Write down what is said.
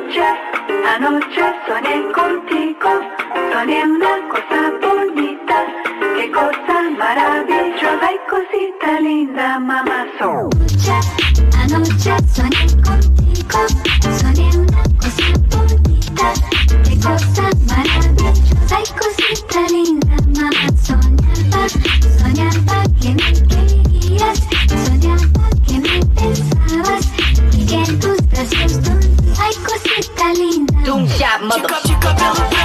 anoche soñé contigo, soñé una cosa bonita, qué cosa maravillosa y cosita linda, mamá son. Anoche soñé contigo, soñé una cosa bonita, qué cosa maravillosa y cosita linda, mamá soñaba, soñaba que me querías, soñaba que me pensabas y que en tus brazos dormía, ay cosita linda. Doom shot, mother.